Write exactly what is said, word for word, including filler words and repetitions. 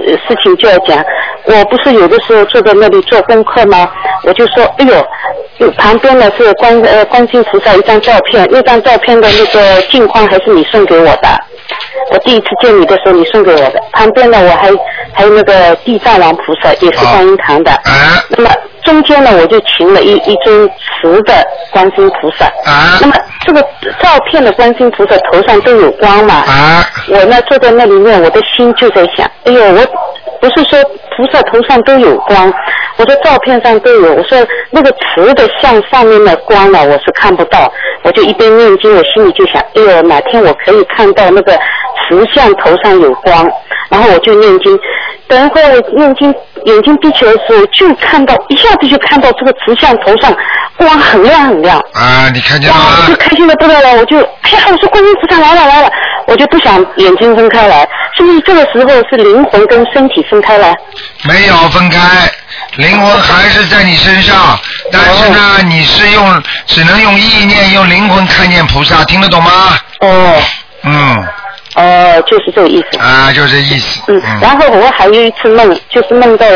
事情就要讲。我不是有的时候坐在那里做功课吗？我就说，哎呦，旁边呢是观呃观世音菩萨一张照片，那张照片的那个镜框还是你送给我的。我第一次见你的时候你送给我的。旁边呢我还还有那个地藏王菩萨，也是观音堂的。 啊。 那么中间呢我就请了一一尊瓷的观世音菩萨。 啊。 那么这个照片的观世音菩萨头上都有光嘛。 啊。我呢坐在那里面，我的心就在想，哎呦，我不是说菩萨头上都有光，我说照片上都有，我说那个瓷的像上面的光呢，我是看不到。我就一边念经，我心里就想，哎呦，哪天我可以看到那个瓷像头上有光，然后我就念经。等一会儿我念经，眼睛闭起来的时候，就看到一下子就看到这个瓷像头上光很亮很亮。 啊，你看见了吗？ 我就开心的不得了，我就哎呀，我说观音菩萨来了来了，我就不想眼睛分开来。是不是这个时候是灵魂跟身体分开来？ 没有分开，灵魂还是在你身上，但是呢，哦、你是用只能用意念用灵魂看见菩萨，听得懂吗？ 哦。 嗯。 哦，就是这个意思。 啊，就这意思。 嗯，嗯然后我还有一次梦，就是梦到